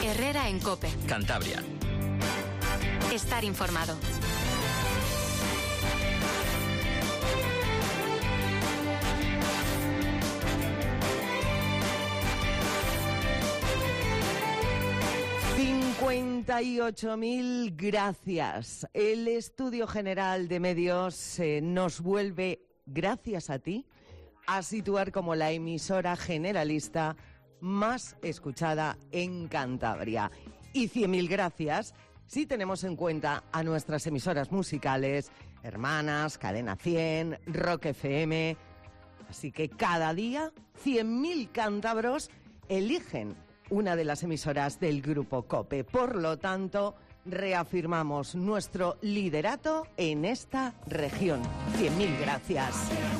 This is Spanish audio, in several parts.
Herrera en COPE. Cantabria. Estar informado. $58.000 gracias. El Estudio General de Medios nos vuelve, gracias a ti, a situar como la emisora generalista más escuchada en Cantabria. Y 100.000 gracias si tenemos en cuenta a nuestras emisoras musicales, hermanas, Cadena 100, Rock FM. Así que cada día 100.000 cántabros eligen una de las emisoras del Grupo COPE. Por lo tanto, reafirmamos nuestro liderato en esta región. 100.000 gracias.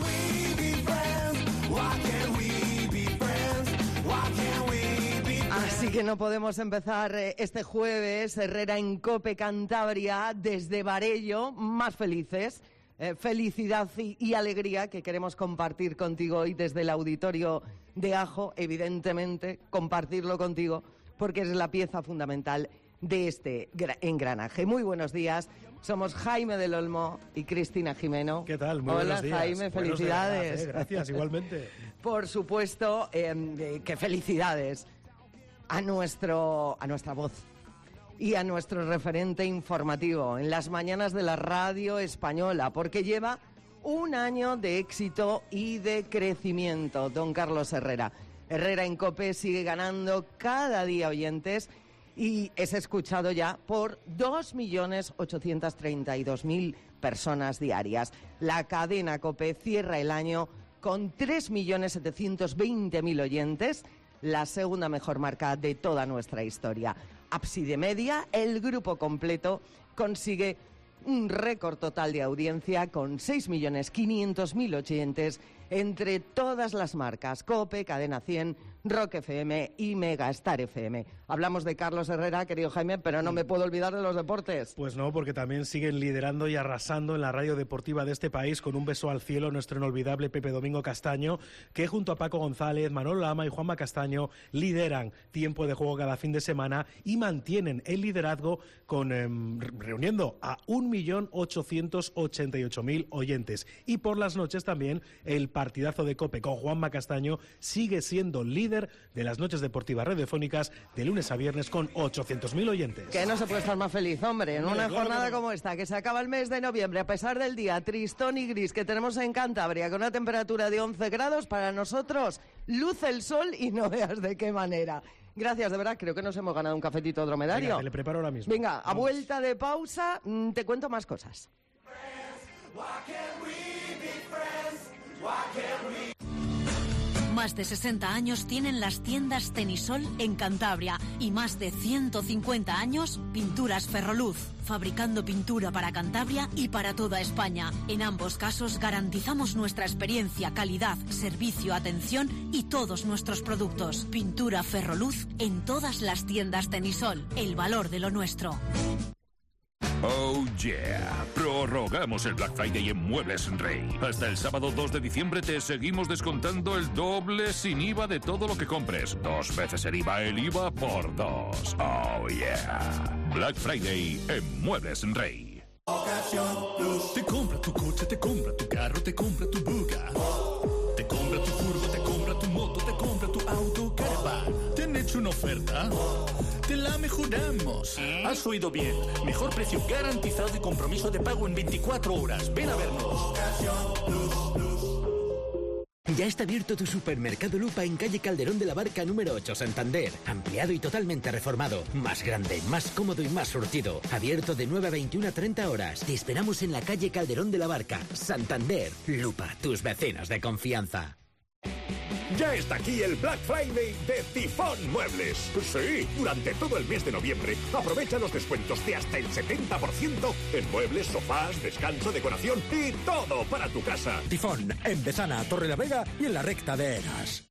Así que no podemos empezar este jueves Herrera en COPE Cantabria desde Barello más felices. Felicidad y alegría que queremos compartir contigo hoy desde el auditorio de Ajo, evidentemente, compartirlo contigo, porque es la pieza fundamental de este engranaje. Muy buenos días, somos Jaime del Olmo y Cristina Jimeno. ¿Qué tal? Muy Hola, buenos días. Jaime, felicidades. Días, gracias, igualmente. Por supuesto, que felicidades a nuestra voz y a nuestro referente informativo en las mañanas de la radio española, porque lleva un año de éxito y de crecimiento, don Carlos Herrera. Herrera en COPE sigue ganando cada día oyentes y es escuchado ya por 2.832.000 personas diarias. La cadena COPE cierra el año con 3.720.000 oyentes, la segunda mejor marca de toda nuestra historia. Ábside Media, el grupo completo, consigue un récord total de audiencia con 6.500.000 oyentes entre todas las marcas, COPE, Cadena 100, Rock FM y Megastar FM. Hablamos de Carlos Herrera, querido Jaime, pero no me puedo olvidar de los deportes. Pues no, porque también siguen liderando y arrasando en la radio deportiva de este país, con un beso al cielo nuestro inolvidable Pepe Domingo Castaño, que junto a Paco González, Manolo Lama y Juanma Castaño lideran tiempo de juego cada fin de semana y mantienen el liderazgo con reuniendo a 1.888.000 oyentes. Y por las noches también el partidazo de COPE con Juanma Castaño sigue siendo líder de las noches deportivas radiofónicas de lunes a viernes con 800.000 oyentes. Que no se puede estar más feliz, hombre, en una jornada como esta, que se acaba el mes de noviembre, a pesar del día tristón y gris que tenemos en Cantabria, con una temperatura de 11 grados, para nosotros luce el sol y no veas de qué manera. Gracias, de verdad, creo que nos hemos ganado un cafetito dromedario. Venga, te le preparo ahora mismo. Venga, a vuelta de pausa, te cuento más cosas. Más de 60 años tienen las tiendas Tenisol en Cantabria y más de 150 años Pinturas Ferroluz, fabricando pintura para Cantabria y para toda España. En ambos casos garantizamos nuestra experiencia, calidad, servicio, atención y todos nuestros productos. Pintura Ferroluz en todas las tiendas Tenisol, el valor de lo nuestro. Oh yeah, prorrogamos el Black Friday en Muebles Rey. Hasta el sábado 2 de diciembre te seguimos descontando el doble sin IVA de todo lo que compres. 2 veces el IVA por 2. Oh yeah. Black Friday en Muebles Rey. Te compra tu coche, te compra tu carro, te compra tu buga. Te compra tu furgo, te compra tu moto, te compra tu auto, caravan. ¿Te han hecho una oferta? Te la mejoramos. Has oído bien. Mejor precio garantizado y compromiso de pago en 24 horas. Ven a vernos. Ya está abierto tu supermercado Lupa en calle Calderón de la Barca número 8, Santander. Ampliado y totalmente reformado. Más grande, más cómodo y más surtido. Abierto de 9 a 21 a 30 horas. Te esperamos en la calle Calderón de la Barca, Santander. Lupa, tus vecinos de confianza. Ya está aquí el Black Friday de Tifón Muebles. Sí, durante todo el mes de noviembre aprovecha los descuentos de hasta el 70% en muebles, sofás, descanso, decoración y todo para tu casa. Tifón, en Besana, Torrelavega y en la recta de Eras.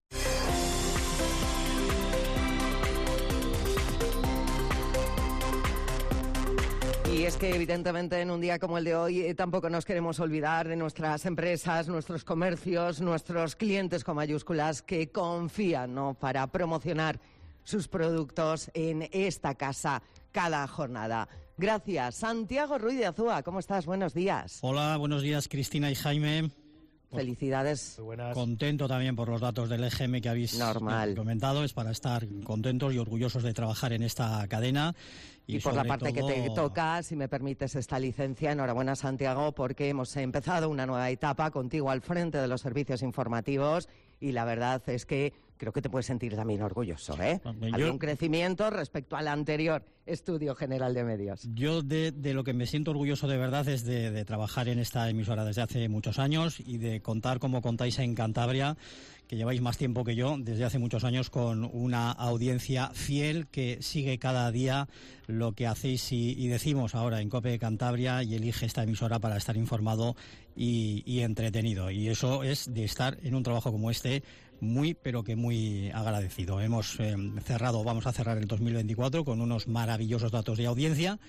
Y es que evidentemente en un día como el de hoy tampoco nos queremos olvidar de nuestras empresas, nuestros comercios, nuestros clientes con mayúsculas que confían, ¿no?, para promocionar sus productos en esta casa cada jornada. Gracias. Santiago Ruiz de Azúa, ¿cómo estás? Buenos días. Hola, buenos días, Cristina y Jaime. Felicidades. Muy buenas. Contento también por los datos del EGM que habéis comentado. Es para estar contentos y orgullosos de trabajar en esta cadena. Y por la parte que te toca, si me permites esta licencia, enhorabuena, Santiago, porque hemos empezado una nueva etapa contigo al frente de los servicios informativos y la verdad es que creo que te puedes sentir también orgulloso, ¿eh? Hay un crecimiento respecto al anterior Estudio General de Medios. Yo de lo que me siento orgulloso de verdad es de trabajar en esta emisora desde hace muchos años y de contar como contáis en Cantabria, que lleváis más tiempo que yo, desde hace muchos años, con una audiencia fiel que sigue cada día lo que hacéis y decimos ahora en COPE Cantabria y elige esta emisora para estar informado y entretenido. Y eso es de estar en un trabajo como este muy, pero que muy agradecido. Vamos a cerrar el 2024 con unos maravillosos datos de audiencia.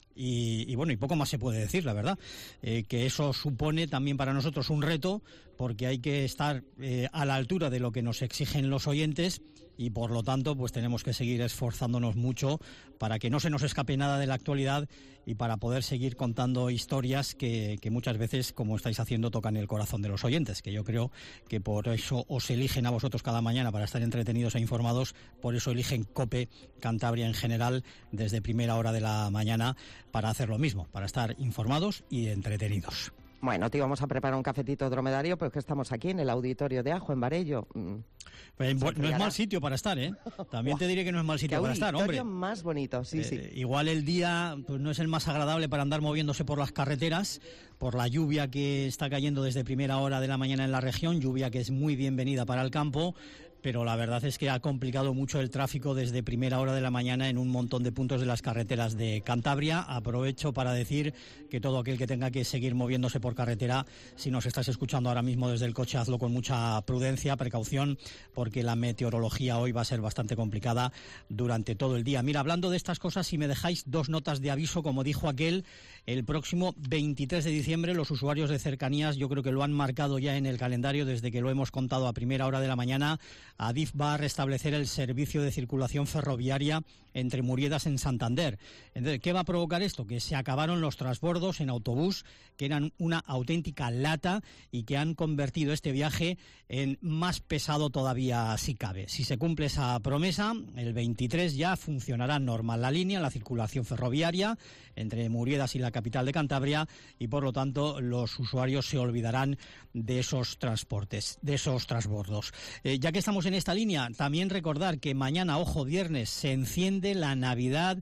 Y bueno, y poco más se puede decir, la verdad, que eso supone también para nosotros un reto, porque hay que estar a la altura de lo que nos exigen los oyentes y por lo tanto pues tenemos que seguir esforzándonos mucho para que no se nos escape nada de la actualidad y para poder seguir contando historias que muchas veces, como estáis haciendo, tocan el corazón de los oyentes, que yo creo que por eso os eligen a vosotros cada mañana para estar entretenidos e informados, por eso eligen COPE Cantabria en general desde primera hora de la mañana para hacer lo mismo, para estar informados y entretenidos. Bueno, te íbamos a preparar un cafetito dromedario, pero es que estamos aquí en el auditorio de Ajo, en Varello. Pues no es mal sitio para estar, ¿eh? También te diré que no es mal sitio para estar, hombre. Auditorio más bonito, sí. Igual el día pues no es el más agradable para andar moviéndose por las carreteras, por la lluvia que está cayendo desde primera hora de la mañana en la región, lluvia que es muy bienvenida para el campo, pero la verdad es que ha complicado mucho el tráfico desde primera hora de la mañana en un montón de puntos de las carreteras de Cantabria. Aprovecho para decir que todo aquel que tenga que seguir moviéndose por carretera, si nos estás escuchando ahora mismo desde el coche, hazlo con mucha prudencia, precaución, porque la meteorología hoy va a ser bastante complicada durante todo el día. Mira, hablando de estas cosas, si me dejáis dos notas de aviso, como dijo aquel, el próximo 23 de diciembre los usuarios de cercanías, yo creo que lo han marcado ya en el calendario desde que lo hemos contado a primera hora de la mañana. Adif va a restablecer el servicio de circulación ferroviaria entre Muriedas en Santander. Entonces, ¿qué va a provocar esto? Que se acabaron los transbordos en autobús, que eran una auténtica lata y que han convertido este viaje en más pesado todavía si cabe. Si se cumple esa promesa, el 23 ya funcionará normal la línea, la circulación ferroviaria entre Muriedas y la capital de Cantabria y por lo tanto los usuarios se olvidarán de esos transportes, de esos transbordos. Ya que estamos en esta línea, también recordar que mañana, ojo, viernes, se enciende la Navidad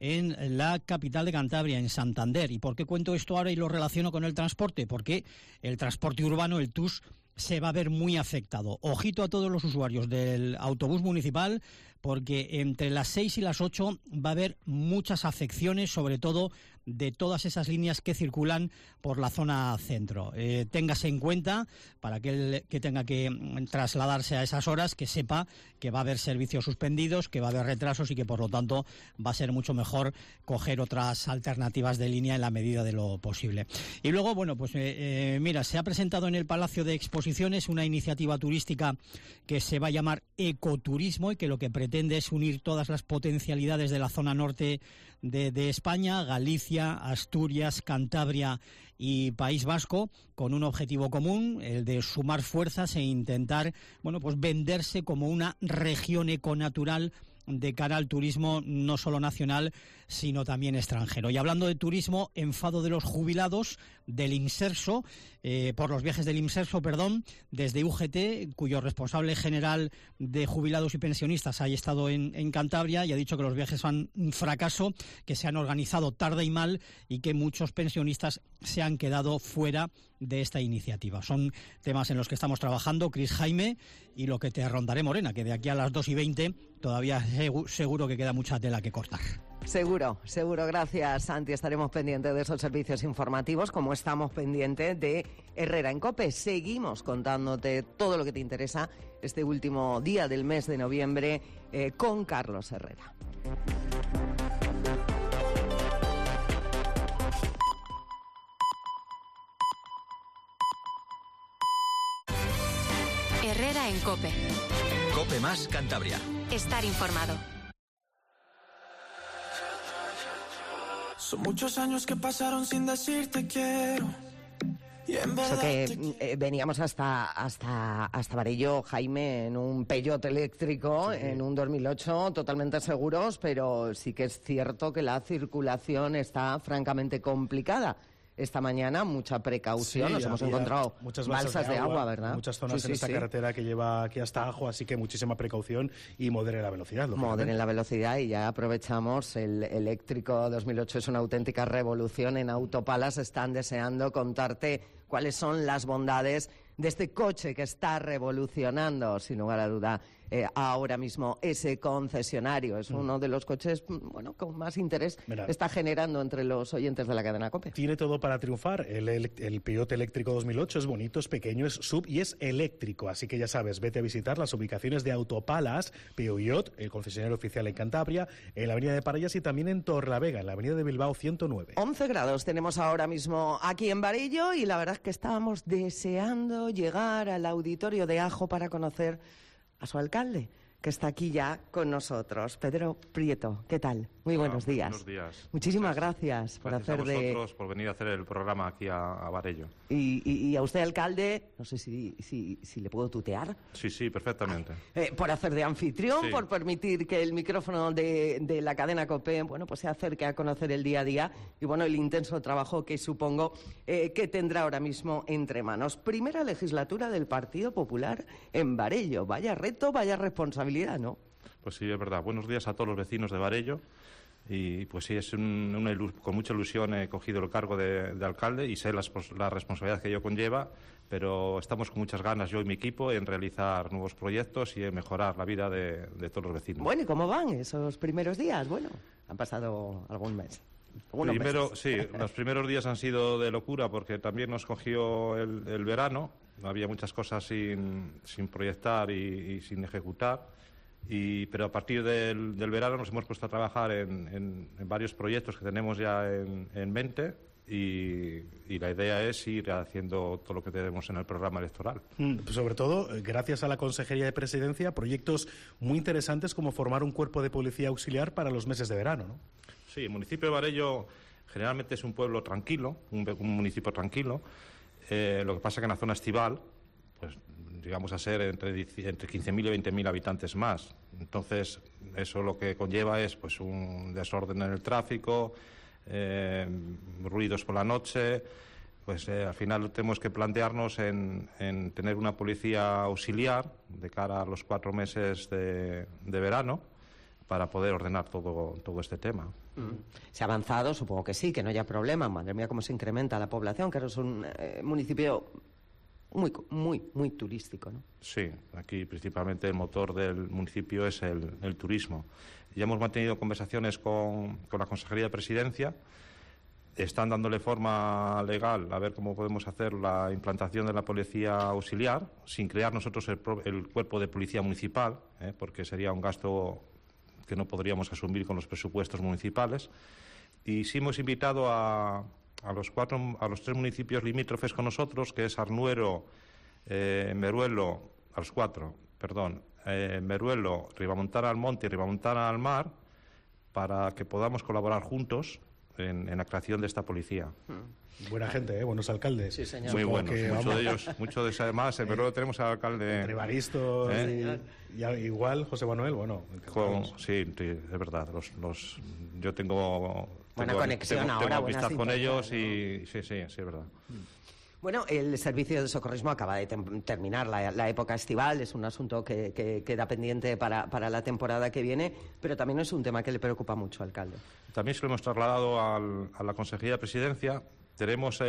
en la capital de Cantabria, en Santander. ¿Y por qué cuento esto ahora y lo relaciono con el transporte? Porque el transporte urbano, el TUS, se va a ver muy afectado. Ojito a todos los usuarios del autobús municipal, porque entre las 6 y las 8 va a haber muchas afecciones, sobre todo de todas esas líneas que circulan por la zona centro. Téngase en cuenta, para aquel que tenga que trasladarse a esas horas, que sepa que va a haber servicios suspendidos, que va a haber retrasos y que por lo tanto va a ser mucho mejor coger otras alternativas de línea en la medida de lo posible. Y luego, bueno, pues mira, se ha presentado en el Palacio de Exposiciones una iniciativa turística que se va a llamar Ecoturismo y que lo que pretende es unir todas las potencialidades de la zona norte de España, Galicia, Asturias, Cantabria y País Vasco, con un objetivo común, el de sumar fuerzas e intentar, bueno, pues venderse como una región econatural de cara al turismo no solo nacional, sino también extranjero. Y hablando de turismo, enfado de los jubilados del Imserso, por los viajes del Imserso, desde UGT, cuyo responsable general de jubilados y pensionistas ha estado en Cantabria y ha dicho que los viajes son un fracaso, que se han organizado tarde y mal y que muchos pensionistas se han quedado fuera de esta iniciativa. Son temas en los que estamos trabajando, Cris, Jaime, y lo que te rondaré, Morena, que de aquí a las 2:20 todavía seguro que queda mucha tela que cortar. Seguro. Gracias, Santi. Estaremos pendientes de esos servicios informativos, como estamos pendientes de Herrera en COPE. Seguimos contándote todo lo que te interesa este último día del mes de noviembre con Carlos Herrera. Herrera en COPE. COPE más Cantabria. Estar informado. Son muchos años que pasaron sin decirte quiero. Eso que veníamos hasta Barillo, Jaime, en un Peugeot eléctrico, sí, en un 2008, totalmente seguros, pero sí que es cierto que la circulación está francamente complicada. Esta mañana mucha precaución, sí, nos hemos encontrado muchas balsas de agua, ¿verdad? Muchas zonas en esta carretera que lleva aquí hasta Ajo, así que muchísima precaución y moderen la velocidad. Moderen la velocidad y ya aprovechamos. El eléctrico 2008 es una auténtica revolución. En Autopalas están deseando contarte cuáles son las bondades de este coche que está revolucionando, sin lugar a duda, ahora mismo ese concesionario. Es uno de los coches, bueno, con más interés está generando entre los oyentes de la cadena COPE. Tiene todo para triunfar. El Peugeot eléctrico 2008 es bonito, es pequeño, es sub y es eléctrico. Así que ya sabes, vete a visitar las ubicaciones de Autopalas, Peugeot, el concesionario oficial en Cantabria, en la avenida de Parellas y también en Torrelavega, en la avenida de Bilbao 109. 11 grados tenemos ahora mismo aquí en Barillo y la verdad es que estábamos deseando llegar al auditorio de Ajo para conocer a su alcalde, que está aquí ya con nosotros. Pedro Prieto, ¿qué tal? Muy buenos días. Buenos días. Muchísimas gracias por hacer a vosotros por venir a hacer el programa aquí a Barillo. Y a usted, alcalde, no sé si le puedo tutear. Sí, perfectamente. Por hacer de anfitrión, sí, por permitir que el micrófono de la cadena COPE, bueno, pues se acerque a conocer el día a día y, bueno, el intenso trabajo que supongo que tendrá ahora mismo entre manos. Primera legislatura del Partido Popular en Barillo. Vaya reto, vaya responsabilidad, ¿no? Pues sí, es verdad. Buenos días a todos los vecinos de Barillo. Y pues sí, es con mucha ilusión he cogido el cargo de alcalde y sé la responsabilidad que ello conlleva, pero estamos con muchas ganas, yo y mi equipo, en realizar nuevos proyectos y en mejorar la vida de todos los vecinos. Bueno, ¿y cómo van esos primeros días? Bueno, han pasado algún mes. Sí, los primeros días han sido de locura porque también nos cogió el verano, había muchas cosas sin proyectar y sin ejecutar. Pero a partir del verano nos hemos puesto a trabajar en varios proyectos que tenemos ya en mente y la idea es ir haciendo todo lo que tenemos en el programa electoral. Sobre todo, gracias a la Consejería de Presidencia, proyectos muy interesantes como formar un cuerpo de policía auxiliar para los meses de verano, ¿no? Sí, el municipio de Barillo generalmente es un pueblo tranquilo, un municipio tranquilo. Lo que pasa que en la zona estival, pues llegamos a ser entre 15.000 y 20.000 habitantes más. Entonces, eso lo que conlleva es pues un desorden en el tráfico, ruidos por la noche. Pues al final tenemos que plantearnos en tener una policía auxiliar de cara a los 4 meses de verano para poder ordenar todo este tema. ¿Se ha avanzado? Supongo que sí, que no haya problema. Madre mía, cómo se incrementa la población, que es un municipio muy turístico, ¿no? Sí, aquí principalmente el motor del municipio es el turismo. Ya hemos mantenido conversaciones con la Consejería de Presidencia. Están dándole forma legal a ver cómo podemos hacer la implantación de la policía auxiliar sin crear nosotros el cuerpo de policía municipal, porque sería un gasto que no podríamos asumir con los presupuestos municipales. Y sí hemos invitado a los 3 municipios limítrofes con nosotros, que es Arnuero, Meruelo, a los 4, perdón, Meruelo, Ribamontana al Monte y Ribamontana al Mar, para que podamos colaborar juntos en la creación de esta policía. Buena gente, buenos alcaldes. Sí, señor. Muy buenos, muchos de ellos, además, en Meruelo tenemos al alcalde... Ribaristo, y igual José Manuel, bueno... Sí, es verdad, yo tengo buena conexión ahora, tengo amistad con ellos y sí, es verdad. Bueno, el servicio de socorrismo acaba de terminar la época estival, es un asunto que queda pendiente para la temporada que viene, pero también es un tema que le preocupa mucho, alcalde. También se lo hemos trasladado a la Consejería de Presidencia. Tenemos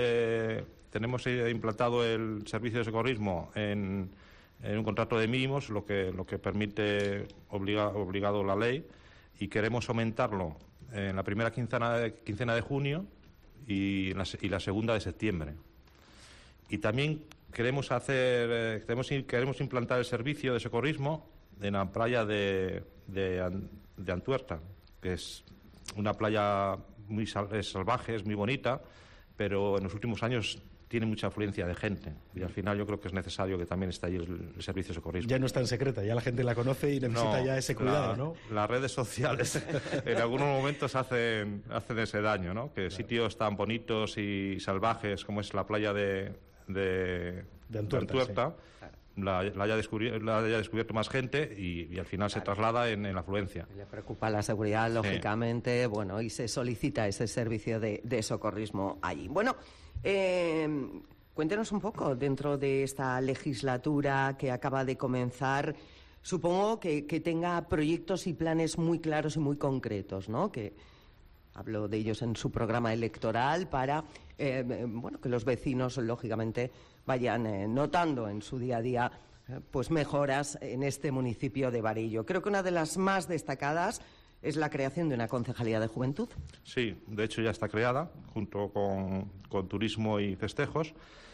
implantado el servicio de socorrismo en un contrato de mínimos, lo que permite obligado la ley, y queremos aumentarlo en la primera quincena de junio y la segunda de septiembre. Y también queremos implantar el servicio de socorrismo en la playa de Antuerta, que es una playa muy salvaje, es muy bonita, pero en los últimos años tiene mucha afluencia de gente y al final yo creo que es necesario que también esté ahí el servicio de socorrismo. Ya no es tan secreta, ya la gente la conoce y necesita ya ese cuidado, ¿no? Las redes sociales en algunos momentos hacen ese daño, ¿no? Que sitios tan bonitos y salvajes como es la playa de Antuerta, sí, la haya descubierto más gente y al final se traslada en la afluencia. Le preocupa la seguridad, lógicamente, bueno, y se solicita ese servicio de socorrismo allí. Bueno, cuéntenos un poco, dentro de esta legislatura que acaba de comenzar, supongo que tenga proyectos y planes muy claros y muy concretos, ¿no? Que hablo de ellos en su programa electoral para que los vecinos, lógicamente, vayan notando en su día a día pues mejoras en este municipio de Barillo. Creo que una de las más destacadas es la creación de una concejalía de juventud. Sí, de hecho ya está creada, junto con turismo y festejos.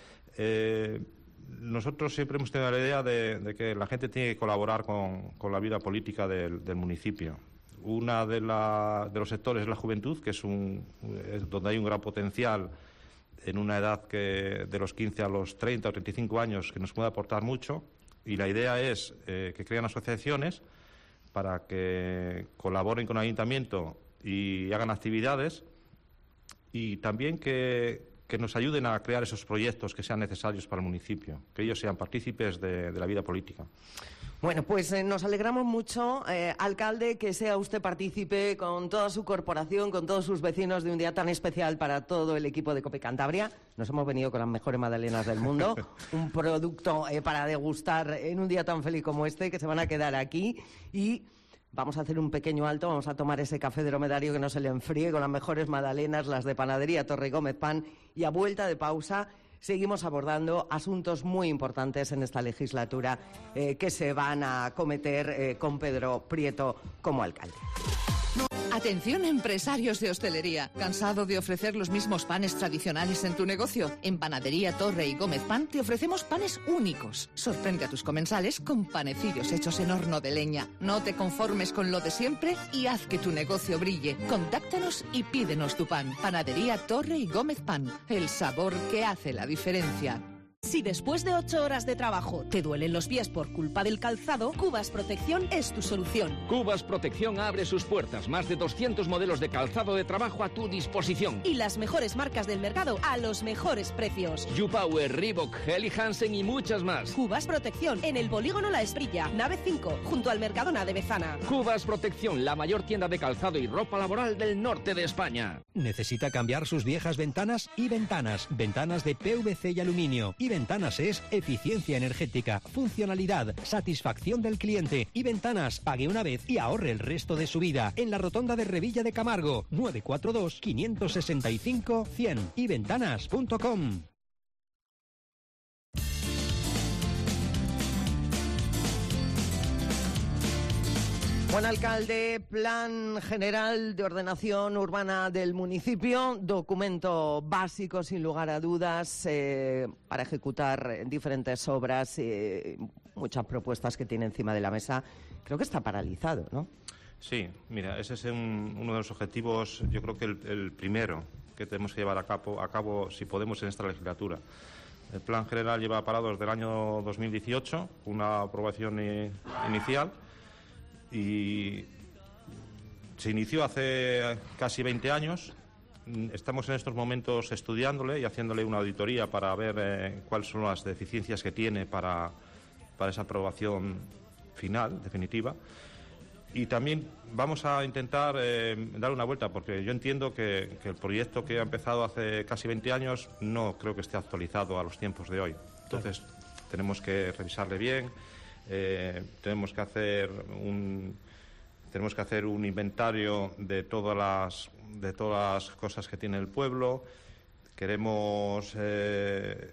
Nosotros siempre hemos tenido la idea de que la gente tiene que colaborar con la vida política del municipio. Una de los sectores es la juventud, que es donde hay un gran potencial en una edad que de los 15 a los 30 o 35 años que nos puede aportar mucho. Y la idea es que crean asociaciones para que colaboren con el ayuntamiento y hagan actividades y también que nos ayuden a crear esos proyectos que sean necesarios para el municipio, que ellos sean partícipes de la vida política. Bueno, pues nos alegramos mucho, alcalde, que sea usted partícipe con toda su corporación, con todos sus vecinos de un día tan especial para todo el equipo de COPE Cantabria. Nos hemos venido con las mejores magdalenas del mundo, un producto para degustar en un día tan feliz como este, que se van a quedar aquí y vamos a hacer un pequeño alto, vamos a tomar ese café dromedario que no se le enfríe con las mejores magdalenas, las de Panadería Torre y Gómez Pan, y a vuelta de pausa seguimos abordando asuntos muy importantes en esta legislatura que se van a acometer con Pedro Prieto como alcalde. Atención, empresarios de hostelería. ¿Cansado de ofrecer los mismos panes tradicionales en tu negocio? En Panadería Torre y Gómez Pan te ofrecemos panes únicos. Sorprende a tus comensales con panecillos hechos en horno de leña. No te conformes con lo de siempre y haz que tu negocio brille. Contáctanos y pídenos tu pan. Panadería Torre y Gómez Pan. El sabor que hace la diferencia. Si después de 8 horas de trabajo te duelen los pies por culpa del calzado, Cubas Protección es tu solución. Cubas Protección abre sus puertas. Más de 200 modelos de calzado de trabajo a tu disposición. Y las mejores marcas del mercado a los mejores precios. YouPower, Reebok, Helly Hansen y muchas más. Cubas Protección, en el Polígono La Esprilla, nave 5, junto al Mercadona de Bezana. Cubas Protección, la mayor tienda de calzado y ropa laboral del norte de España. ¿Necesita cambiar sus viejas ventanas? Y Ventanas de PVC y aluminio. Y Ventanas es eficiencia energética, funcionalidad, satisfacción del cliente. Y Ventanas, pague una vez y ahorre el resto de su vida. En la rotonda de Revilla de Camargo, 942 565 100. Y Ventanas.com. Buen alcalde, Plan General de Ordenación Urbana del municipio, documento básico sin lugar a dudas para ejecutar diferentes obras, muchas propuestas que tiene encima de la mesa. Creo que está paralizado, ¿no? Sí, mira, ese es uno de los objetivos, yo creo que el primero que tenemos que llevar a cabo si podemos en esta legislatura. El Plan General lleva parado desde el año 2018, una aprobación inicial. Y se inició hace casi 20 años. Estamos en estos momentos estudiándole y haciéndole una auditoría para ver cuáles son las deficiencias que tiene para esa aprobación final, definitiva. Y también vamos a intentar dar una vuelta, porque yo entiendo que el proyecto que ha empezado hace casi 20 años no creo que esté actualizado a los tiempos de hoy. Entonces, tenemos que revisarle bien. Tenemos que hacer un inventario de todas las cosas que tiene el pueblo. Queremos que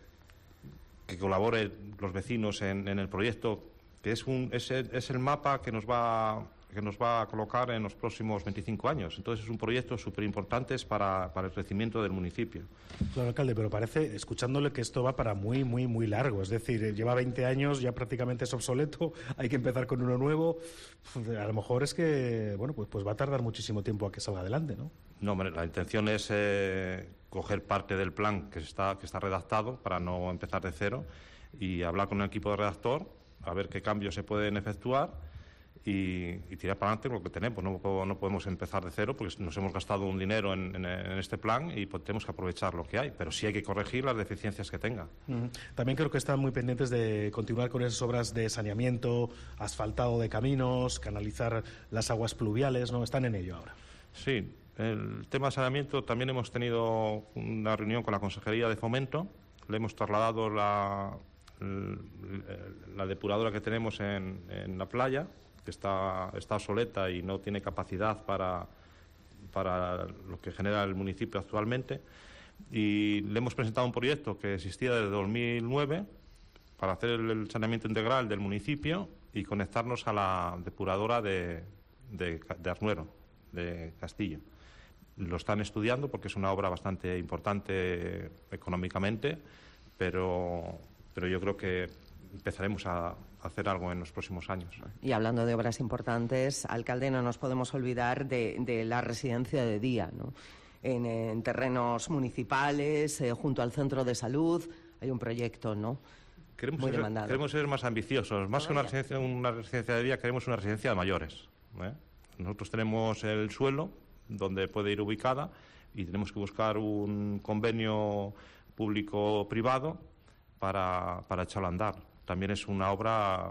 colaboren los vecinos en el proyecto, que es el mapa que nos va nos va a colocar en los próximos 25 años. Entonces es un proyecto súper importante para el crecimiento del municipio. Claro, alcalde, pero parece, escuchándole, que esto va para muy, muy, muy largo. Es decir, lleva 20 años, ya prácticamente es obsoleto, hay que empezar con uno nuevo. A lo mejor es que, bueno, pues va a tardar muchísimo tiempo a que salga adelante, ¿no? No, hombre, la intención es coger parte del plan que está redactado para no empezar de cero y hablar con el equipo de redactor, a ver qué cambios se pueden efectuar y tirar para adelante lo que tenemos. No podemos empezar de cero porque nos hemos gastado un dinero en este plan y pues tenemos que aprovechar lo que hay, pero sí hay que corregir las deficiencias que tenga. También creo que están muy pendientes de continuar con esas obras de saneamiento, asfaltado de caminos, canalizar las aguas pluviales, ¿no? Están en ello ahora. Sí, el tema de saneamiento también hemos tenido una reunión con la Consejería de Fomento, le hemos trasladado la depuradora que tenemos en la playa, que está obsoleta y no tiene capacidad para lo que genera el municipio actualmente, y le hemos presentado un proyecto que existía desde 2009 para hacer el saneamiento integral del municipio y conectarnos a la depuradora de Arnuero, de Castillo. Lo están estudiando porque es una obra bastante importante económicamente, pero yo creo que empezaremos a hacer algo en los próximos años. Y hablando de obras importantes, alcalde, no nos podemos olvidar de la residencia de día, ¿no? En terrenos municipales, junto al centro de salud, hay un proyecto, ¿no? Muy demandado. Queremos ser más ambiciosos. Más que una residencia de día, queremos una residencia de mayores, ¿eh? Nosotros tenemos el suelo donde puede ir ubicada y tenemos que buscar un convenio público-privado para echarlo a andar. También es una obra,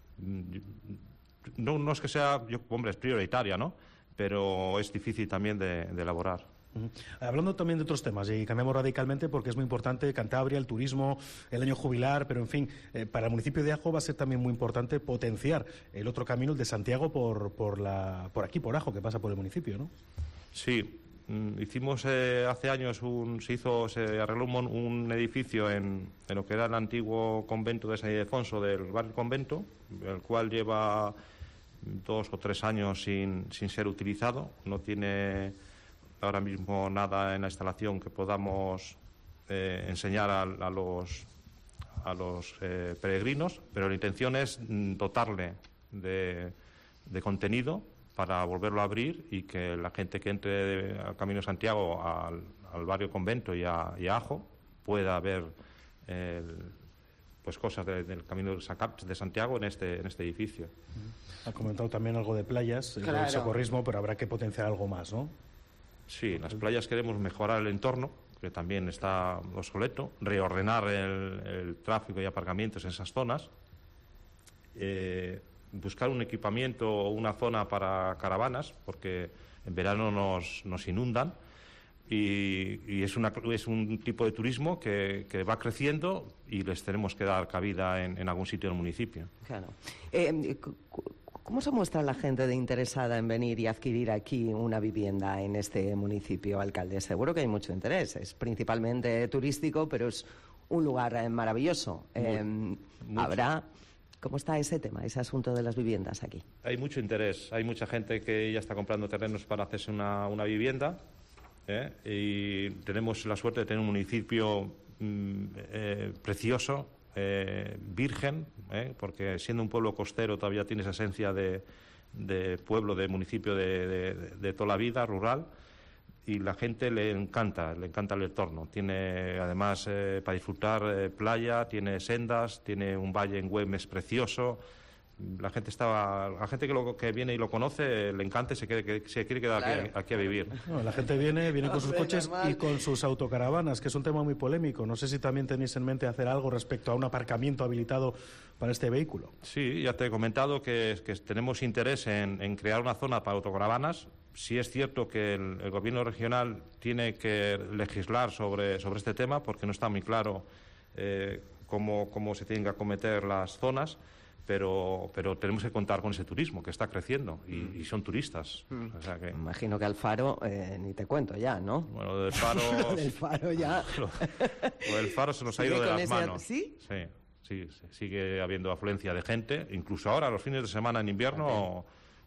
no es que sea, es prioritaria, ¿no? Pero es difícil también de elaborar. Hablando también de otros temas, y cambiamos radicalmente porque es muy importante Cantabria, el turismo, el año jubilar, pero en fin, para el municipio de Ajo va a ser también muy importante potenciar el otro camino, el de Santiago, por aquí, por Ajo, que pasa por el municipio, ¿no? Sí. Hicimos hace años, se arregló un edificio en lo que era el antiguo convento de San Ildefonso del barrio Convento, el cual lleva 2 o 3 años sin ser utilizado. No tiene ahora mismo nada en la instalación que podamos enseñar a los peregrinos, pero la intención es dotarle de contenido para volverlo a abrir y que la gente que entre al Camino de Santiago, al barrio Convento y a Ajo, pueda ver pues cosas del Camino de Santiago en este edificio. Ha comentado también algo de playas, claro, de socorrismo, pero habrá que potenciar algo más, ¿no? Sí, en las playas queremos mejorar el entorno, que también está obsoleto, reordenar el tráfico y aparcamientos en esas zonas, buscar un equipamiento o una zona para caravanas, porque en verano nos inundan y es un tipo de turismo que va creciendo y les tenemos que dar cabida en algún sitio del municipio. Claro. ¿Cómo se muestra la gente de interesada en venir y adquirir aquí una vivienda en este municipio, alcalde? Seguro que hay mucho interés, es principalmente turístico, pero es un lugar maravilloso. Habrá... ¿Cómo está ese tema, ese asunto de las viviendas aquí? Hay mucho interés, hay mucha gente que ya está comprando terrenos para hacerse una vivienda, y tenemos la suerte de tener un municipio precioso, virgen, porque siendo un pueblo costero todavía tiene esa esencia de pueblo, de municipio de toda la vida, rural, y la gente le encanta el entorno. Tiene además para disfrutar playa, tiene sendas, tiene un valle en Güemes precioso. La gente que viene y lo conoce le encanta y se quiere quedar aquí a vivir. No, la gente viene con sus coches y con sus autocaravanas, que es un tema muy polémico. No sé si también tenéis en mente hacer algo respecto a un aparcamiento habilitado para este vehículo. Sí, ya te he comentado que tenemos interés en crear una zona para autocaravanas. Sí es cierto que el gobierno regional tiene que legislar sobre este tema porque no está muy claro cómo se tienen que acometer las zonas, pero tenemos que contar con ese turismo que está creciendo y son turistas. O sea que... Imagino que al Faro ni te cuento ya, ¿no? Bueno, del Faro... del Faro ya... Lo del Faro se nos ha ido de las manos. ¿Sí? Sí, sigue habiendo afluencia de gente. Incluso ahora, los fines de semana en invierno...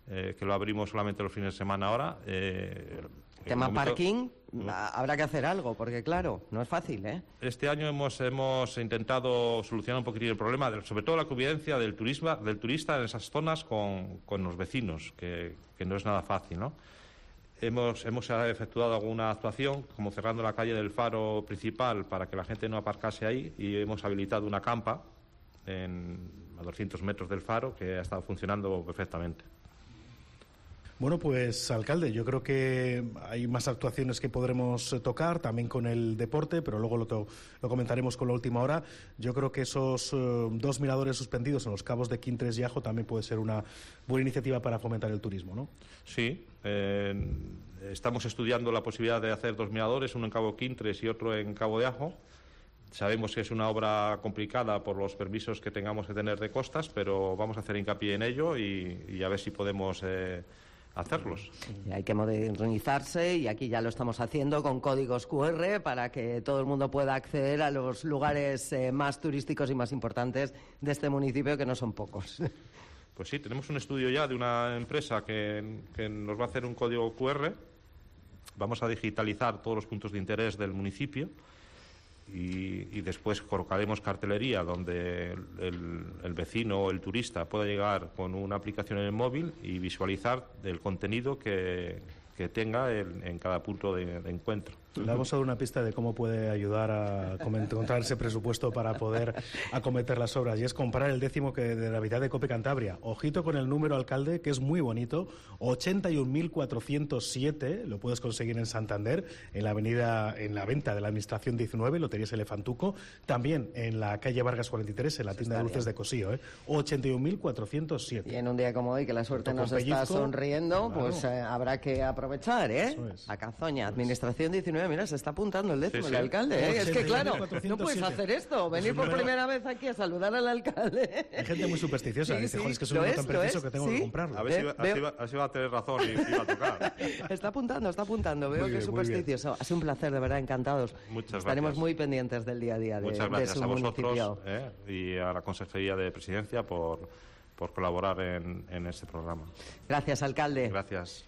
que lo abrimos solamente los fines de semana ahora. Tema parking, habrá que hacer algo, porque claro, no es fácil, ¿eh? Este año hemos intentado solucionar un poquitín el problema, sobre todo la convivencia del turista en esas zonas con los vecinos, que no es nada fácil, ¿no? Hemos efectuado alguna actuación, como cerrando la calle del Faro principal para que la gente no aparcase ahí, y hemos habilitado una campa a 200 metros del Faro que ha estado funcionando perfectamente. Bueno, pues, alcalde, yo creo que hay más actuaciones que podremos tocar, también con el deporte, pero luego lo comentaremos con la última hora. Yo creo que esos 2 miradores suspendidos en los cabos de Quintres y Ajo también puede ser una buena iniciativa para fomentar el turismo, ¿no? Sí, estamos estudiando la posibilidad de hacer 2 miradores, uno en Cabo Quintres y otro en Cabo de Ajo. Sabemos que es una obra complicada por los permisos que tengamos que tener de costas, pero vamos a hacer hincapié en ello y a ver si podemos hacerlos. Y hay que modernizarse, y aquí ya lo estamos haciendo con códigos QR para que todo el mundo pueda acceder a los lugares más turísticos y más importantes de este municipio, que no son pocos. Pues sí, tenemos un estudio ya de una empresa que nos va a hacer un código QR. Vamos a digitalizar todos los puntos de interés del municipio y después colocaremos cartelería donde el vecino o el turista pueda llegar con una aplicación en el móvil y visualizar el contenido que tenga en cada punto de encuentro. Le vamos a dar una pista de cómo puede ayudar a encontrar ese presupuesto para poder acometer las obras, y es comprar el 10º de Navidad de Cope Cantabria. Ojito con el número, alcalde, que es muy bonito, 81.407, lo puedes conseguir en Santander, en la venta de la Administración 19, Loterías Elefantuco, también en la calle Vargas 43, en la tienda de dulces de Cosío, 81.407. Y en un día como hoy, que la suerte nos está sonriendo, claro, pues habrá que aprovechar, A Cazoña, Administración 19. Mira, se está apuntando el 10º, el alcalde, Es que claro, no puedes hacer esto, venir por primera vez aquí a saludar al alcalde. Hay gente muy supersticiosa, dice, joder, es que es un número tan preciso que tengo que comprarlo. A ver si va a tener razón y iba a tocar. Está apuntando, veo que es supersticioso. Ha sido un placer, de verdad, encantados. Muchas Estaremos gracias. Muy pendientes del día a día de su municipio. Muchas gracias a vosotros y a la Consejería de Presidencia por colaborar en este programa. Gracias, alcalde. Gracias.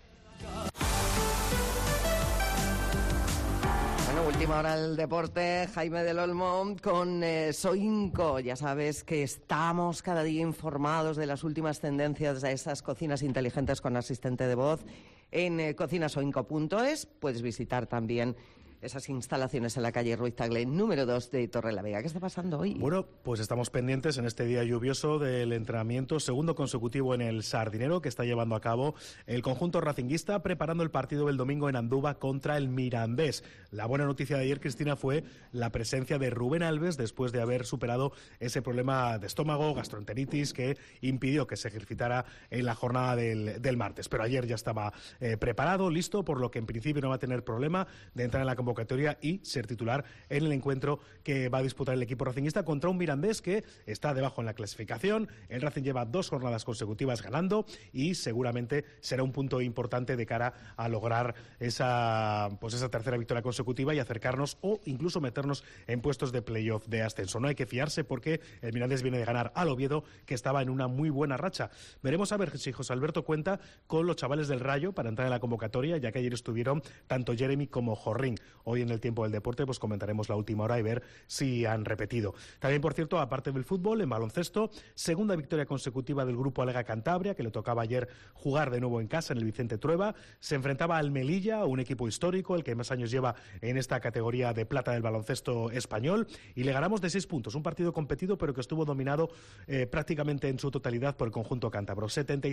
Bueno, última hora del deporte, Jaime del Olmo con Soinco. Ya sabes que estamos cada día informados de las últimas tendencias de esas cocinas inteligentes con asistente de voz en cocinasoinco.es. Puedes visitar también esas instalaciones en la calle Ruiz Tagle, número 2 de Torrelavega. ¿Qué está pasando hoy? Bueno, pues estamos pendientes en este día lluvioso del entrenamiento segundo consecutivo en el Sardinero que está llevando a cabo el conjunto racinguista, preparando el partido del domingo en Andúba contra el Mirandés. La buena noticia de ayer, Cristina, fue la presencia de Rubén Alves después de haber superado ese problema de estómago, gastroenteritis, que impidió que se ejercitara en la jornada del martes. Pero ayer ya estaba preparado, listo, por lo que en principio no va a tener problema de entrar en la convocatoria y ser titular en el encuentro que va a disputar el equipo racinguista contra un Mirandés que está debajo en la clasificación. El Racing lleva 2 jornadas consecutivas ganando y seguramente será un punto importante de cara a lograr esa tercera victoria consecutiva y acercarnos o incluso meternos en puestos de playoff de ascenso. No hay que fiarse porque el Mirandés viene de ganar al Oviedo, que estaba en una muy buena racha. Veremos a ver si José Alberto cuenta con los chavales del Rayo para entrar en la convocatoria, ya que ayer estuvieron tanto Jeremy como Jorrín. Hoy en el tiempo del deporte pues comentaremos la última hora y ver si han repetido. También, por cierto, aparte del fútbol, en baloncesto, segunda victoria consecutiva del grupo Alega Cantabria, que le tocaba ayer jugar de nuevo en casa en el Vicente Trueba. Se enfrentaba al Melilla, un equipo histórico, el que más años lleva en esta categoría de plata del baloncesto español, y le ganamos de 6 puntos. Un partido competido, pero que estuvo dominado prácticamente en su totalidad por el conjunto cántabro.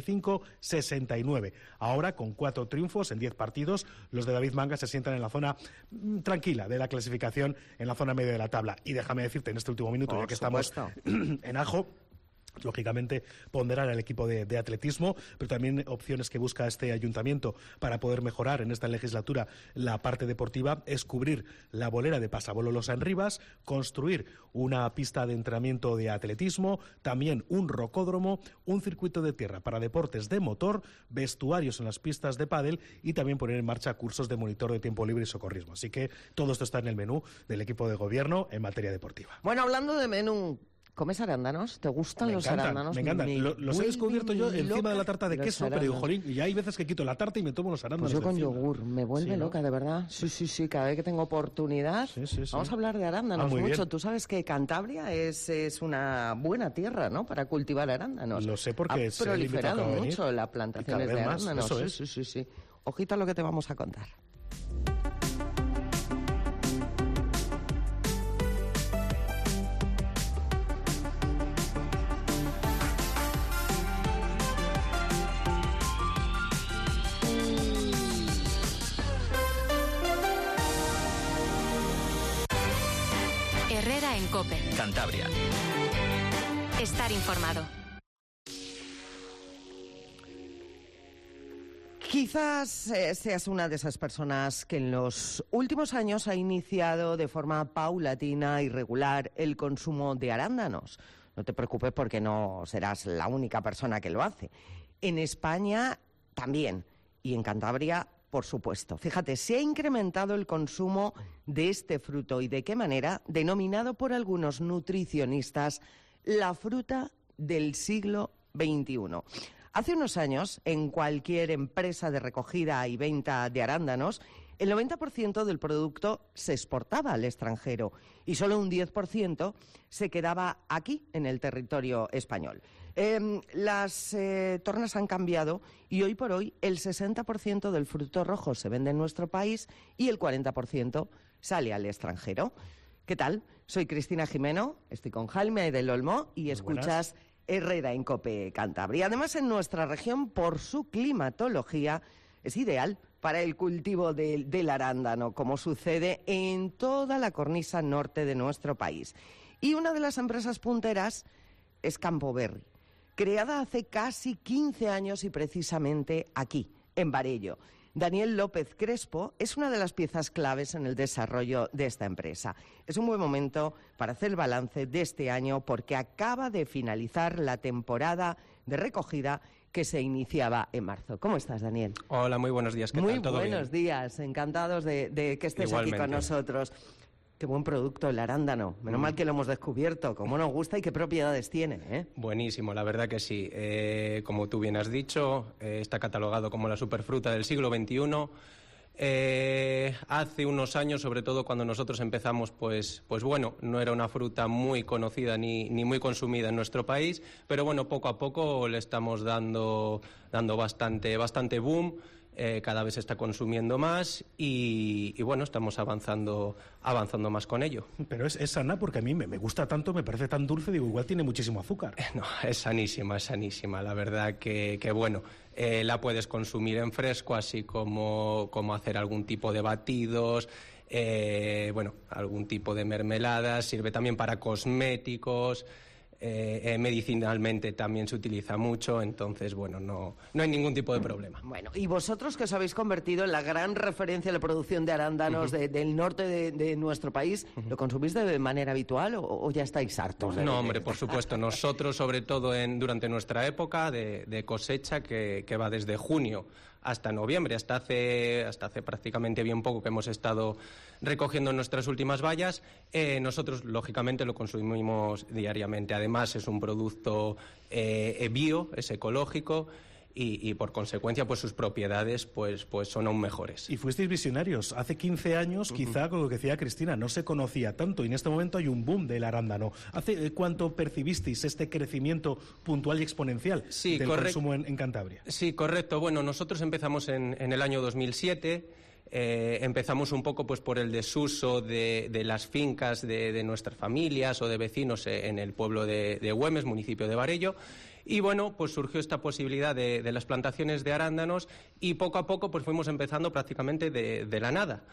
75-69. Ahora, con 4 triunfos en 10 partidos, los de David Manga se sientan en la zona tranquila de la clasificación, en la zona media de la tabla. Y déjame decirte en este último minuto, ya que estamos en Ajo, lógicamente ponderar al equipo de atletismo, pero también opciones que busca este ayuntamiento para poder mejorar en esta legislatura la parte deportiva es cubrir la bolera de Pasabolo San Rivas, construir una pista de entrenamiento de atletismo, también un rocódromo, un circuito de tierra para deportes de motor, vestuarios en las pistas de pádel y también poner en marcha cursos de monitor de tiempo libre y socorrismo. Así que todo esto está en el menú del equipo de gobierno en materia deportiva. Bueno, hablando de menú, ¿Comes arándanos? ¿Te gustan los encantan, arándanos? Me encantan. Los he descubierto yo encima de la tarta de queso, pero digo, jolín, y hay veces que quito la tarta y me tomo los arándanos. Pues yo con encima. yogur, me vuelve loca, de verdad. Sí, cada vez que tengo oportunidad. Vamos a hablar de arándanos mucho. Bien. Tú sabes que Cantabria es una buena tierra, ¿no?, para cultivar arándanos. Lo sé porque ha proliferado mucho las plantaciones de arándanos. Eso es. Sí. Ojito a lo que te vamos a contar. Herrera en COPE. Cantabria. Estar informado. Quizás seas una de esas personas que en los últimos años ha iniciado de forma paulatina y regular el consumo de arándanos. No te preocupes porque no serás la única persona que lo hace. En España también, y en Cantabria, por supuesto. Fíjate, se ha incrementado el consumo de este fruto y de qué manera, denominado por algunos nutricionistas la fruta del siglo XXI. Hace unos años, en cualquier empresa de recogida y venta de arándanos, el 90% del producto se exportaba al extranjero y solo un 10% se quedaba aquí, en el territorio español. Las tornas han cambiado y hoy por hoy el 60% del fruto rojo se vende en nuestro país y el 40% sale al extranjero. ¿Qué tal? Soy Cristina Jimeno, estoy con Jaime del Olmo y escuchas Herrera en COPE Cantabria. Además, en nuestra región, por su climatología, es ideal para el cultivo del arándano, como sucede en toda la cornisa norte de nuestro país. Y una de las empresas punteras es Campoberry, creada hace casi 15 años y precisamente aquí, en Varello. Daniel López Crespo es una de las piezas claves en el desarrollo de esta empresa. Es un buen momento para hacer el balance de este año porque acaba de finalizar la temporada de recogida que se iniciaba en marzo. ¿Cómo estás, Daniel? Hola, muy buenos días. ¿Qué tal? ¿Todo bien? Muy buenos días. Encantados de que estés aquí con nosotros. Qué buen producto el arándano. Menos mal que lo hemos descubierto. Cómo nos gusta y qué propiedades tiene, ¿eh? Buenísimo, la verdad que sí. Como tú bien has dicho, está catalogado como la superfruta del siglo XXI. Hace unos años, sobre todo cuando nosotros empezamos, pues bueno, no era una fruta muy conocida ni muy consumida en nuestro país, pero bueno, poco a poco le estamos dando bastante boom. Cada vez se está consumiendo más y bueno, estamos avanzando más con ello. Pero es sana porque a mí me gusta tanto, me parece tan dulce, digo, igual tiene muchísimo azúcar. No, es sanísima, la verdad que bueno, la puedes consumir en fresco, así como hacer algún tipo de batidos, bueno, algún tipo de mermeladas, sirve también para cosméticos. Medicinalmente también se utiliza mucho, entonces, bueno, no hay ningún tipo de problema. Bueno, y vosotros que os habéis convertido en la gran referencia de la producción de arándanos del norte de nuestro país, ¿lo consumís de manera habitual o ya estáis hartos? No, hombre, por supuesto. Nosotros, sobre todo durante nuestra época de cosecha, que va desde junio hasta noviembre, hasta hace prácticamente bien poco que hemos estado recogiendo nuestras últimas bayas, nosotros lógicamente lo consumimos diariamente. Además es un producto bio, es ecológico y por consecuencia pues sus propiedades pues son aún mejores. Y fuisteis visionarios. Hace 15 años, quizá con lo que decía Cristina, no se conocía tanto y en este momento hay un boom del arándano. ¿Hace cuánto percibisteis este crecimiento puntual y exponencial del consumo en Cantabria? Sí, correcto. Bueno, nosotros empezamos en el año 2007. Empezamos un poco pues por el desuso de las fincas de nuestras familias o de vecinos en el pueblo de Güemes, municipio de Varello. Y bueno, pues surgió esta posibilidad de las plantaciones de arándanos y poco a poco pues fuimos empezando prácticamente de la nada.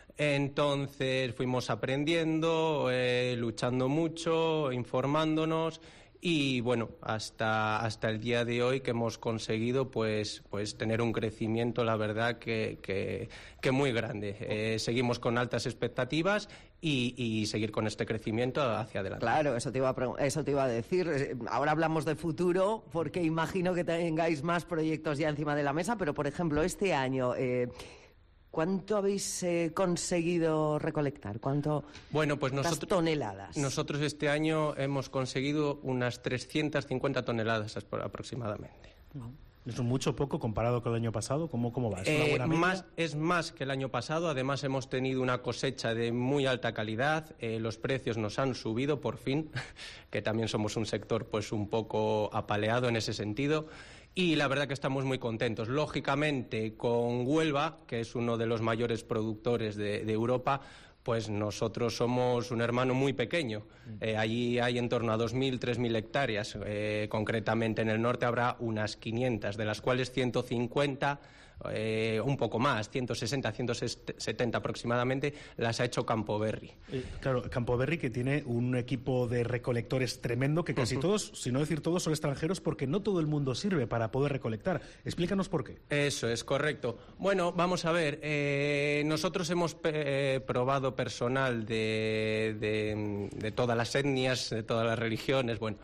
Entonces fuimos aprendiendo, luchando mucho, informándonos y bueno, hasta el día de hoy que hemos conseguido pues tener un crecimiento, la verdad que muy grande. Seguimos con altas expectativas y seguir con este crecimiento hacia adelante. Claro, eso te iba a decir. Ahora hablamos de futuro porque imagino que tengáis más proyectos ya encima de la mesa, pero por ejemplo este año... ¿Cuánto habéis conseguido recolectar? Bueno, pues ¿cuántas toneladas? Nosotros este año hemos conseguido unas 350 toneladas aproximadamente. ¿Es mucho o poco comparado con el año pasado? ¿Cómo va? ¿Es una buena media? Es más que el año pasado. Además, hemos tenido una cosecha de muy alta calidad. Los precios nos han subido, por fin, que también somos un sector pues un poco apaleado en ese sentido. Y la verdad que estamos muy contentos. Lógicamente, con Huelva, que es uno de los mayores productores de Europa, pues nosotros somos un hermano muy pequeño. Allí hay en torno a 2.000, 3.000 hectáreas. Concretamente en el norte habrá unas 500, de las cuales 150, un poco más, 160, 170 aproximadamente, las ha hecho Campoberry. Claro, Campoberry, que tiene un equipo de recolectores tremendo, que casi todos, si no decir todos, son extranjeros, porque no todo el mundo sirve para poder recolectar. Explícanos por qué. Eso es correcto. Bueno, vamos a ver, nosotros hemos probado personal de todas las etnias, de todas las religiones, bueno.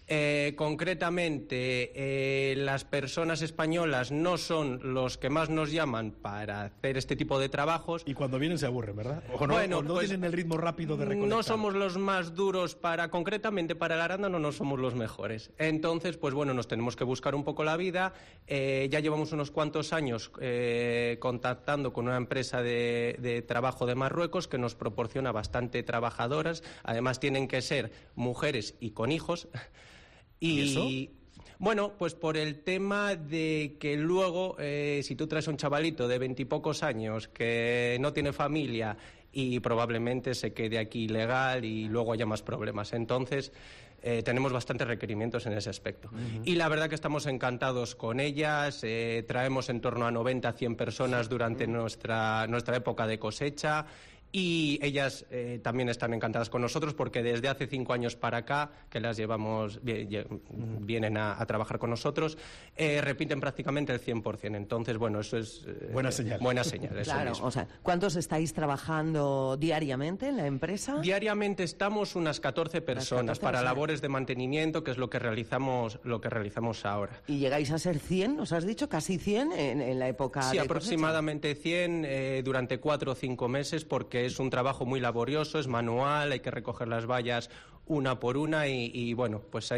Concretamente, las personas españolas no son los que más nos llaman para hacer este tipo de trabajos. Y cuando vienen se aburren, ¿verdad? ¿O no, bueno, o no pues, tienen el ritmo rápido de recolectar? No somos los más duros concretamente para el arándano no somos los mejores. Entonces, pues bueno, nos tenemos que buscar un poco la vida. Ya llevamos unos cuantos años contactando con una empresa de trabajo de Marruecos que nos proporciona bastante trabajadoras. Además, tienen que ser mujeres y con hijos. ¿Y eso? Bueno, pues por el tema de que luego, si tú traes un chavalito de 20 y pocos años que no tiene familia y probablemente se quede aquí ilegal y luego haya más problemas. Entonces, tenemos bastantes requerimientos en ese aspecto. Y la verdad que estamos encantados con ellas. Traemos en torno a 90 a 100 personas durante nuestra época de cosecha. Y ellas también están encantadas con nosotros porque desde hace 5 años para acá, que las llevamos, vienen a trabajar con nosotros, repiten prácticamente el 100%. Entonces, bueno, eso es buena señal. Buena señal, eso claro, mismo. O sea, ¿cuántos estáis trabajando diariamente en la empresa? Diariamente estamos unas 14 personas para labores de mantenimiento, que es lo que realizamos ahora. ¿Y llegáis a ser 100? ¿Nos has dicho casi 100 en la época Sí, de aproximadamente 100 durante 4 o 5 meses, porque es un trabajo muy laborioso, es manual, hay que recoger las vallas una por una y bueno, pues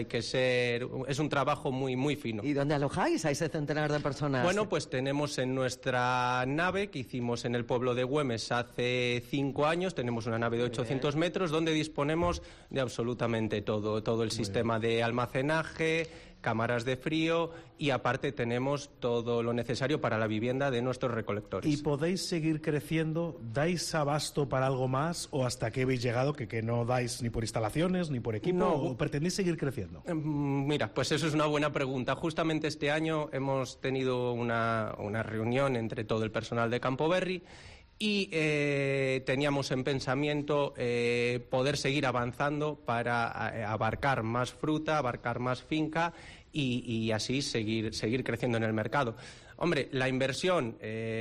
es un trabajo muy, muy fino. ¿Y dónde alojáis a ese centenar de personas? Bueno, pues tenemos en nuestra nave que hicimos en el pueblo de Güemes hace 5 años, tenemos una nave de 800 metros donde disponemos de absolutamente todo el sistema de almacenaje, cámaras de frío y aparte tenemos todo lo necesario para la vivienda de nuestros recolectores. ¿Y podéis seguir creciendo? ¿Dais abasto para algo más o hasta qué habéis llegado que no dais ni por instalaciones ni por equipo? No. ¿O pretendéis seguir creciendo? Mira, pues eso es una buena pregunta. Justamente este año hemos tenido una reunión entre todo el personal de Campoberry y teníamos en pensamiento poder seguir avanzando para abarcar más fruta, abarcar más finca y así seguir creciendo en el mercado. Hombre, la inversión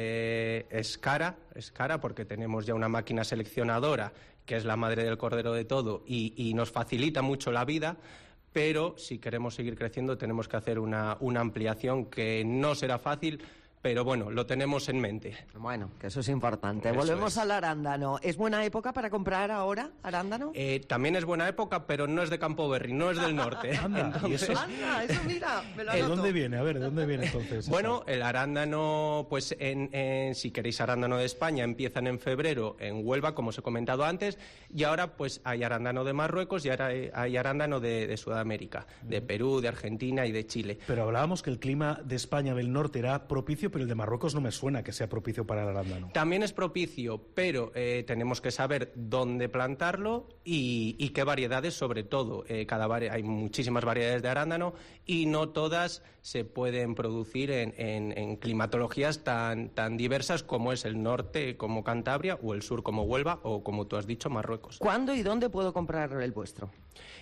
es cara porque tenemos ya una máquina seleccionadora que es la madre del cordero de todo y nos facilita mucho la vida. Pero si queremos seguir creciendo tenemos que hacer una ampliación que no será fácil, pero bueno, lo tenemos en mente. Bueno, que eso es importante. Eso Volvemos es. al arándano. ¿Es buena época para comprar ahora arándano? También es buena época, pero no es de Campoberry, no es del norte. Anda, ¿y eso? Anda, eso mira, me lo ¿De anoto. dónde viene? A ver, ¿de dónde viene entonces? Bueno, el arándano, pues si queréis arándano de España, empiezan en febrero en Huelva, como os he comentado antes, y ahora pues hay arándano de Marruecos y ahora hay arándano de Sudamérica, de Perú, de Argentina y de Chile. Pero hablábamos que el clima de España del norte era propicio, pero el de Marruecos no me suena que sea propicio para el arándano. También es propicio, pero tenemos que saber dónde plantarlo y qué variedades, sobre todo. Hay muchísimas variedades de arándano y no todas se pueden producir en climatologías tan diversas como es el norte, como Cantabria, o el sur, como Huelva, o como tú has dicho, Marruecos. ¿Cuándo y dónde puedo comprar el vuestro?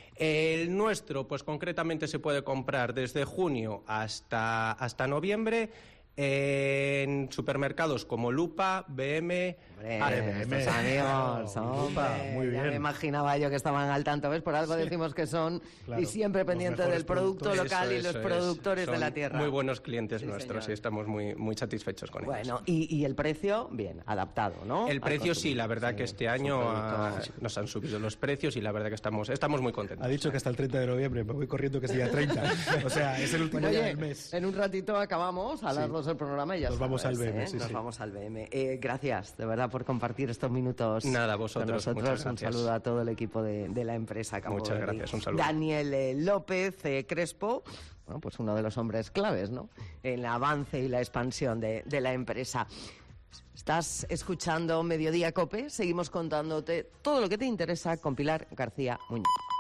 El nuestro, pues concretamente se puede comprar desde junio hasta noviembre En supermercados como Lupa, BM... Nuestros amigos, hombre, muy bien. Ya me imaginaba yo que estaban al tanto, ¿ves? Por algo decimos que son, claro, y siempre pendientes del producto local y los productores de la tierra. Muy buenos clientes nuestros y estamos muy satisfechos con ellos. Bueno, y el precio, bien, adaptado, ¿no? El precio sí, la verdad que este año nos han subido los precios y la verdad que estamos muy contentos. Ha dicho que hasta el 30 de noviembre, me voy corriendo que es día 30. O sea, es el último día del mes. En un ratito acabamos a las 2 del programa y ya nos vamos al BM. Nos vamos al BM. Gracias, de verdad, por compartir estos minutos. Nada, vosotros. Con nosotros. Un saludo a todo el equipo de la empresa Campo Muchas Verde. gracias, un saludo. Daniel López Crespo, bueno, pues uno de los hombres claves, ¿no?, en el avance y la expansión de la empresa. Estás escuchando Mediodía COPE, seguimos contándote todo lo que te interesa con Pilar García Muñoz.